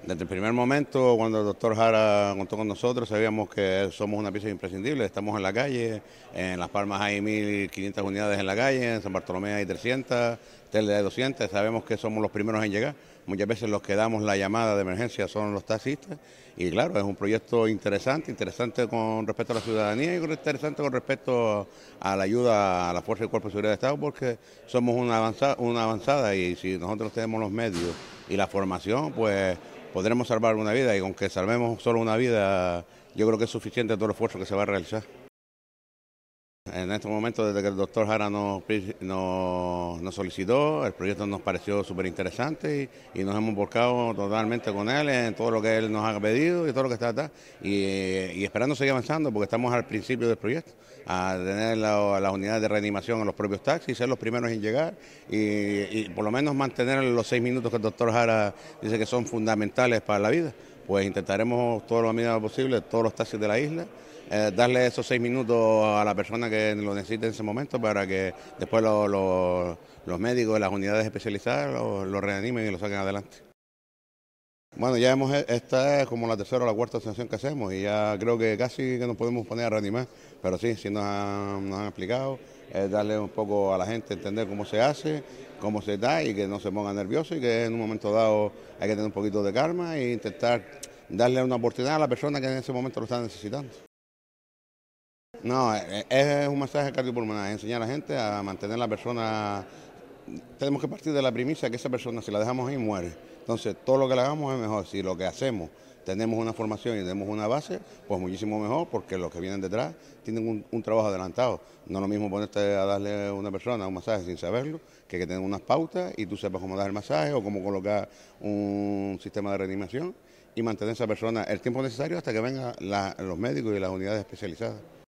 Desde el primer momento, cuando el doctor Jara contó con nosotros, sabíamos que somos una pieza imprescindible. Estamos en la calle, en Las Palmas hay 1.500 unidades en la calle, en San Bartolomé hay 300, Telde hay 200. Sabemos que somos los primeros en llegar. Muchas veces los que damos la llamada de emergencia son los taxistas. Y claro, es un proyecto interesante con respecto a la ciudadanía y interesante con respecto a la ayuda a la Fuerza y Cuerpo de Seguridad de Estado, porque somos una avanzada y si nosotros tenemos los medios y la formación, pues podremos salvar una vida y aunque salvemos solo una vida, yo creo que es suficiente todo el esfuerzo que se va a realizar. En este momento, desde que el doctor Jara nos solicitó, el proyecto nos pareció súper interesante y nos hemos volcado totalmente con él en todo lo que él nos ha pedido y todo lo que está atrás y esperando seguir avanzando porque estamos al principio del proyecto, a tener las unidades de reanimación en los propios taxis, ser los primeros en llegar y por lo menos mantener los 6 minutos que el doctor Jara dice que son fundamentales para la vida. Pues intentaremos todo lo mínimo posible, todos los taxis de la isla, darle esos 6 minutos a la persona que lo necesite en ese momento para que después los médicos de las unidades especializadas lo reanimen y lo saquen adelante. Bueno, esta es como la tercera o la cuarta sesión que hacemos y ya creo que casi que nos podemos poner a reanimar, pero sí nos han explicado, darle un poco a la gente, entender cómo se hace, cómo se da y que no se ponga nervioso y que en un momento dado hay que tener un poquito de calma e intentar darle una oportunidad a la persona que en ese momento lo está necesitando. No, es un masaje cardiopulmonar, enseñar a la gente a mantener la persona. Tenemos que partir de la premisa que esa persona, si la dejamos ahí, muere. Entonces, todo lo que le hagamos es mejor. Si lo que hacemos tenemos una formación y tenemos una base, pues muchísimo mejor, porque los que vienen detrás tienen un trabajo adelantado. No es lo mismo ponerte a darle a una persona un masaje sin saberlo, que tener unas pautas y tú sepas cómo dar el masaje o cómo colocar un sistema de reanimación y mantener a esa persona el tiempo necesario hasta que vengan los médicos y las unidades especializadas.